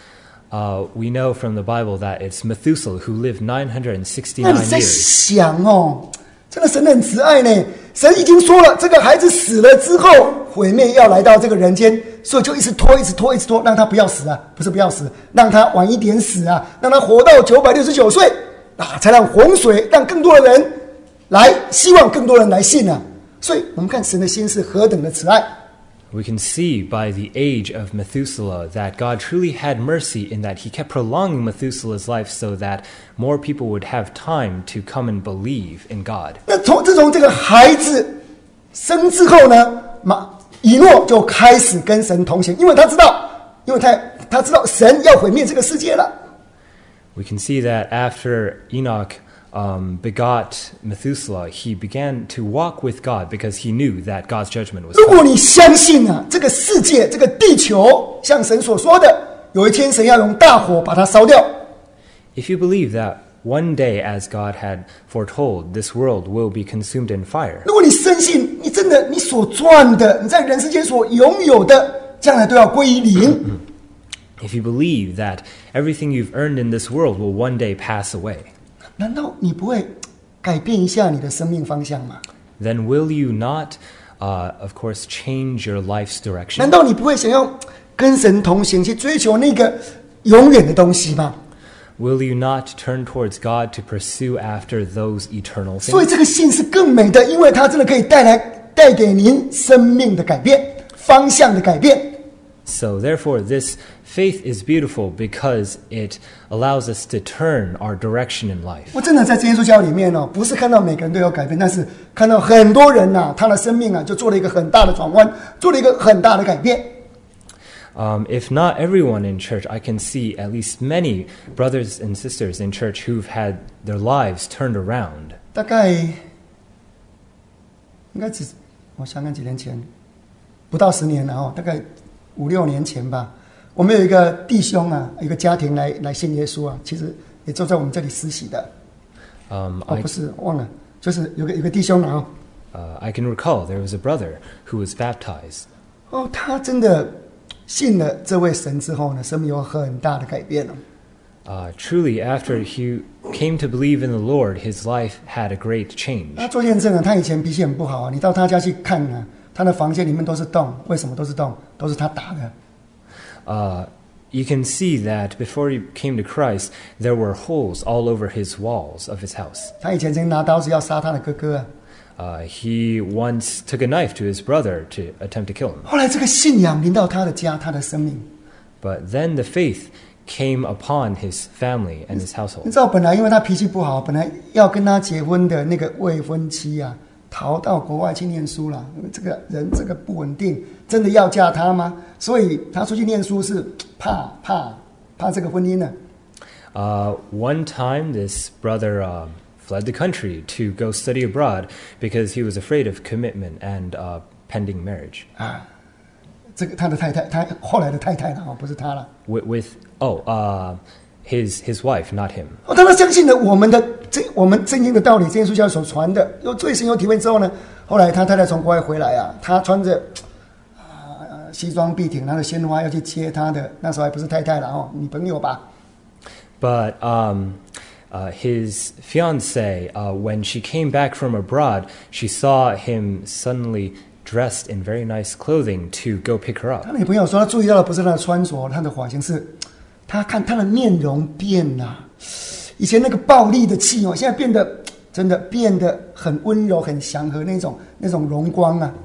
Uh, we know from the Bible that it's Methuselah who lived nine hundred
那
sixty-nine
你在
years.
想哦，真的神很慈爱呢。神已经说了，这个孩子死了之后，毁灭要来到这个人间，所以就一直拖，一直拖，一直拖，让他不要死啊，不是不要死，让他晚一点死啊，让他活到九百六十九岁啊，才让洪水让更多的人来，希望更多人来信啊。所以我们看神的心是何等的慈爱。
We can see by the age of Methuselah that God truly had mercy in that he kept prolonging Methuselah's life so that more people would have time to come and believe in God.
那从自从这个孩子生之后呢，马以诺就开始跟神同行，因为他知道，因为他他知道神要毁灭这个世界了。
We can see that after Enoch um, begot Methuselah, he began to walk with God because he knew that God's judgment was
如果
coming.
你相信啊，这个世界，这个地球，像神所说的，有一天神要用大火把它烧掉。
If you believe that one day, as God had foretold, this world will be consumed in fire,
如果你深信，你真的你所赚的，你在人世间所拥有的，将来都要归于零。
if you believe that everything you've earned in this world will one day pass away,
难道你不会改变一下你的生命方向吗？
then will you not, uh, of course, change your life's
难
direction?
道你不会想要跟神同行，去追求那个永远的东西吗？
Will you not turn towards God to pursue after those eternal
所以
things?
这个信是更美的，因为它真的可以带来带给您生命的改变、方向的改变。
So therefore, this faith is beautiful because it allows us to turn our direction in life.
我真的在耶稣教里面哦，不是看到每个人都有改变，但是看到很多人呐、啊，他的生命啊，就做了一个很大的转弯，做了一个很大的改变。
Um, if not everyone in church, I can see at least many brothers and sisters in church who've had their lives turned around.
大概应该只我想看几年前，不到十年了哦，大概五六年前吧。我们有一个弟兄啊，一个家庭来来信耶稣啊，其实也就在我们这里实习的。
Um,
哦，
I,
不是，忘了，就是有个有个弟兄啊，
uh, I can recall there was a brother who was baptized.
哦，他真的信了这位神之后呢，生命有很大的改变了。
Uh, truly, after he came to believe in the Lord, his life had a great change.
他做见证啊，他以前脾气很不好啊，你到他家去看啊，他的房间里面都是洞，为什么都是洞？都是他打的。
Uh, you can see that before he came to Christ, there were holes all over his walls of his house.
他以前曾经拿刀子要杀他的哥哥啊，
Uh, he once took a knife to his brother to attempt to kill him.
后来这个信仰临到他的家，他的生命。
But then the faith came upon his family and his
你
household.
知道，本来因为他脾气不好，本来要跟他结婚的那个未婚妻啊，逃到国外去念书了。因为这个人这个不稳定，真的要嫁他吗？所以他出去念书是怕怕怕这个婚姻呢。
Uh, one time, this brother uh, fled the country to go study abroad because he was afraid of commitment and uh, pending marriage
啊，这个他的太太，他后来的太太了哦，不是他了。
with, with oh uh, his his wife, not him.
哦，当他相信了我们的这我们圣经的道理，这耶稣教所传的，又最深有体会之后呢，后来他太太从国外回来啊，他穿着啊西装笔挺，拿着鲜花要去接他的，那时候还不是太太了哦，女朋友吧。
But um, uh, his fiancée, uh, when she came back from abroad, she saw him suddenly dressed in very nice clothing to go pick her
他
up.
的女朋友说，他注意到的不是他的穿着，他的发型，是他看他的面容变了。以前那个暴力的气哦，现在变得真的变得很温柔、很祥和那种那种荣光啊。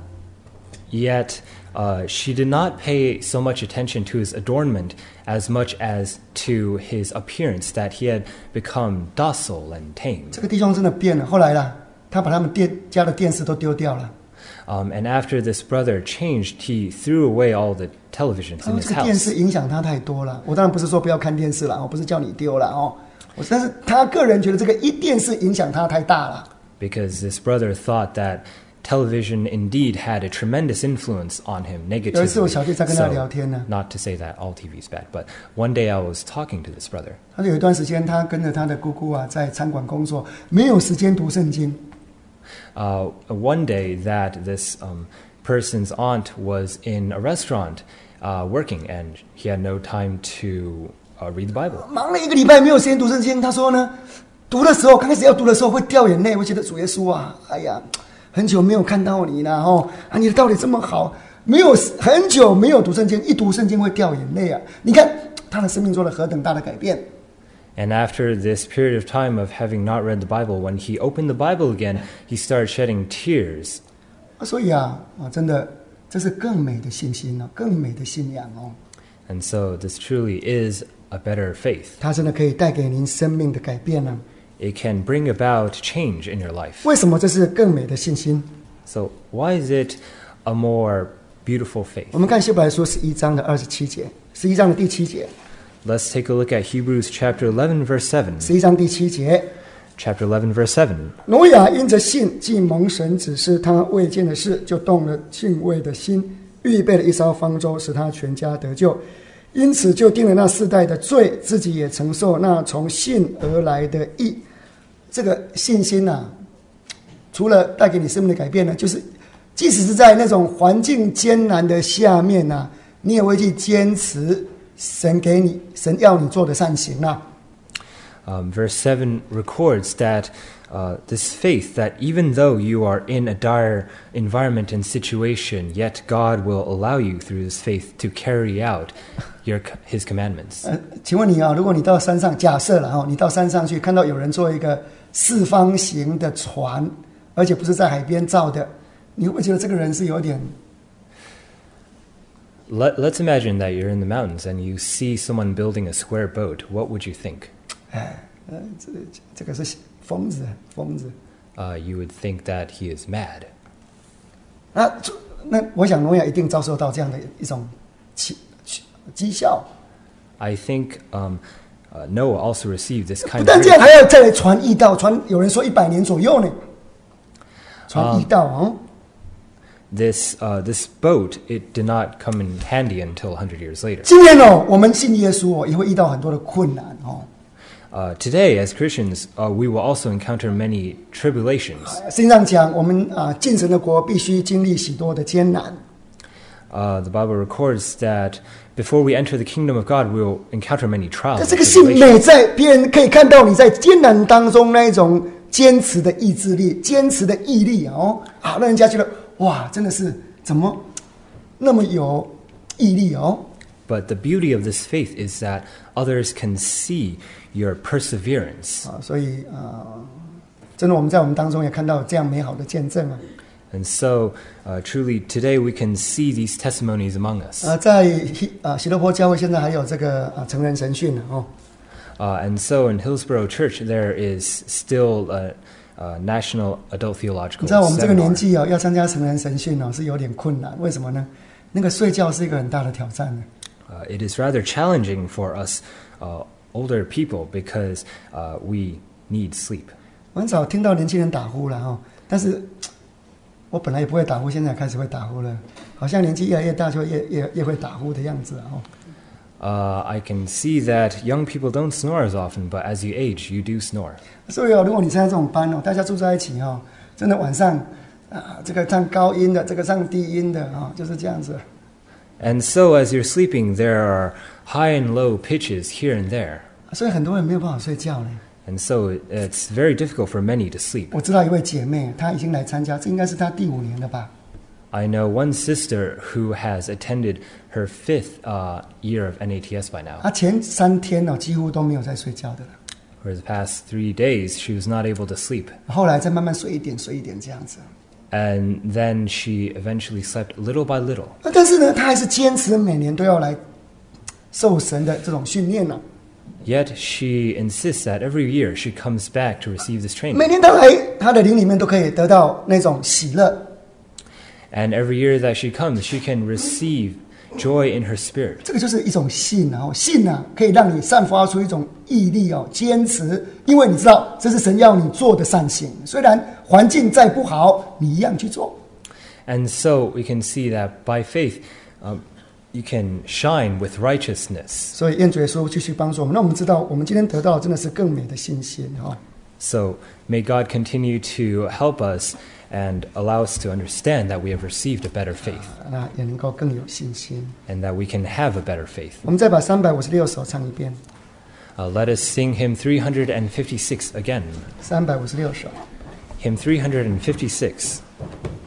Yet uh, she did not pay so much attention to his adornment as much as to his appearance, that he had become docile and tame.
这个弟兄真的变了。后来啦，他把他们店家的电视都丢掉了。
Um, and after this brother changed, he threw away all the televisions
他
in
说
his
这个电
house.
视影响他太多了。我当然不是说不要看电视了，我不是叫你丢了哦。我但是他个人觉得这个一电视影响他太大了。
Because this brother thought that television indeed had a tremendous influence on him
有一次我
negatively.
小弟在跟他
So,
聊天呢，
not to say that all T V is bad, but one day I was talking to this brother.
他说有一段时间他跟着他的姑姑啊在餐馆工作，没有时间读圣经。
Uh, one day that this um, person's aunt was in a restaurant uh, working, and he had no time to uh, read the Bible.
忙了一个礼拜没有时间读圣经。他说呢，读的时候刚开始要读的时候会掉眼泪，会觉得主耶稣啊，哎呀，很久没有看到你了哦，啊，你的道理这么好，没有很久没有读圣经，一读圣经会掉眼泪啊。你看他的生命做了何等大的改变。
And after this period of time of having not read the Bible, when he opened the Bible again, he started shedding tears.
所以啊，啊，真的，这是更美的信心哦，更美的信仰哦。
And so this truly is a better faith.
它真的可以带给您生命的改变呢。
It can bring about change in your life.
为什么这是更美的信心？
So why is it a more beautiful faith?
我们看希伯来书十一章的二十七节，十一章的第七节，
Let's take a look at Hebrews chapter eleven, verse seven.
十一章第七节。
Chapter eleven, verse seven.
挪亚因着信，既蒙神指示他未见的事，就动了敬畏的心，预备了一艘方舟，使他全家得救。因此就定了那世代的罪，自己也承受那从信而来的义。这个信心啊，除了带给你生命的改变呢，就是即使是在那种环境艰难的下面啊，你也会去坚持神给你、神要你做的善行啊。
Um, verse seven records that uh, this faith, that even though you are in a dire environment and situation, yet God will allow you through this faith to carry out your His commandments.
呃，请问你啊，如果你到山上，假设了哈，你到山上去看到有人做一个四方形的船，而且不是在海边造的，你会不会觉得这个人是有点？
Let, let's imagine that you're in the mountains and you see someone building a square boat. What would you think?
哎，呃，这这个是疯子，疯子。
Uh, you would think that he is mad.
那那我想挪亚一定遭受到这样的一种讥讥笑。
I think um, uh, Noah also received this
不
kind
但
of
这样，还要再来传义道，传有人说一百年左右呢。传义道哦。
This uh, this boat, it did not come in handy until one hundred years later.
今天哦，我们信耶稣哦，也会遇到很多的困难哦。
Uh, today, as Christians, uh, we will also encounter many tribulations.
圣经上讲，我们啊进神的国必须经历许多的艰难。
Uh, the Bible records that before we enter the kingdom of God, we will encounter many
可
trials
这
and
个信
tribulations.
美在别人可以看到你在艰难当中那一种坚持的意志力、坚持的毅力哦，好让人家觉得哇，真的是怎么那么有毅力哦。
But the beauty of this faith is that others can see your perseverance.
啊，所以啊，真的我们在我们当中也看到这样美好的见证啊。
And so, uh, truly, today we can see these testimonies among us.
啊，在希啊喜乐坡教会现在还有这个啊成人神训呢哦。
Uh, and so in Hillsborough Church, there is still a, a National Adult
你
Theological
知道我们这个年
Seminar.
纪哦，要参加成人神训哦是有点困难，为什么呢？那个睡觉是一个很大的挑战呢。
Uh, it is rather challenging for us uh, older people because uh, we need sleep.
我很少听到年轻人打呼了哦，但是我本来也不会打呼，现在开始会打呼了，好像年纪越来越大就越越越会打呼的样子哦。
Uh, I can see that young people don't snore as often, but as you age, you do snore.
所以哦，如果你参加这种班哦，大家住在一起哦，真的晚上啊，这个唱高音的，这个唱低音的啊、哦，就是这样子。
And so as you're sleeping, there are high and low pitches here and there.
所以很多人没有办法睡觉呢。
And so it's very difficult for many to sleep.
我知道一位姐妹，她已经来参加，这应该是她第五年了吧？
I know one sister who has attended her fifth uh, year of N A T S by now.
她前三天哦几乎都没有在睡觉的了，
For the past three days, she was not able to sleep.
后来再慢慢睡一点睡一点这样子。
And then she eventually slept little by little.
那但是呢，她还是坚持每年都要来受神的这种训练呢、
Yet she insists that every year she comes back to receive this
每
training.
年她来，她的灵里面都可以得到那种喜乐。
And every year that she comes, she can receive joy in her spirit.
这个就是一种信啊，哦信啊，可以让你散发出一种毅力哦，坚持，因为你知道这是神要你做的善行，虽然环境再不好，你一样去做。
And so we can see that by faith, um, you can shine with righteousness.
所以愿主耶稣继续帮助我们。那我们知道，我们今天得到真的是更美的信心哈。
So may God continue to help us and allow us to understand that we have received a better faith
那也能够更有信心。
and that we can have a better faith.
我们再把三百五十六首唱一遍，
Uh, let us sing hymn three fifty-six again.
三百五十六首。
Hymn three fifty-six.